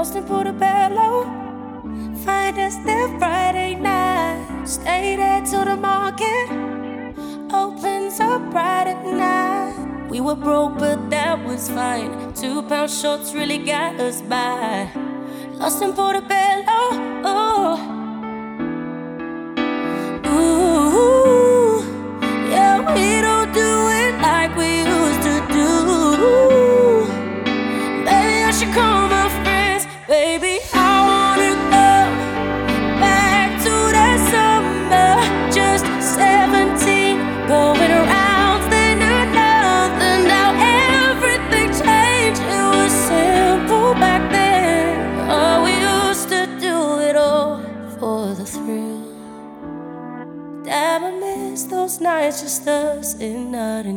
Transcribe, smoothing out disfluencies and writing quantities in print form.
lost in Portobello. Find us there Friday night. Stay there till the market opens up bright at night. We were broke, but that was fine. 2 pound shorts really got us by. Lost in Portobello. Oh. Ooh, yeah, we don't do it like we used to do. Maybe I should call my friends. Baby, I wanna go back to that summer. Just 17, going around, then nothing. Now everything changed. It was simple back then. Oh, we used to do it all for the thrill. Damn, I miss those nights, just us and nothing.